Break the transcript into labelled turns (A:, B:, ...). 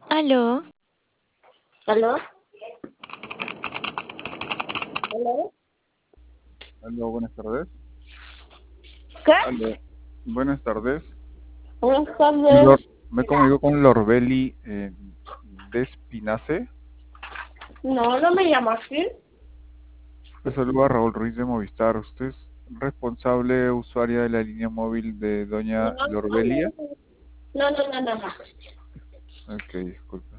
A: Aló,
B: ¿Aló? ¿Aló?
C: Aló, buenas tardes.
B: ¿Qué?
C: Aló, buenas tardes.
B: Buenas tardes.
C: Lor- Me comunico con Lorbeli Despinace.
B: No, no me llamo así.
C: Le saluda Raúl Ruiz de Movistar. ¿Usted es responsable usuaria de la línea móvil de
B: No,
C: doña
B: no,
C: Lorbelia?
B: no, no, no, no, no.
C: Ok, disculpe.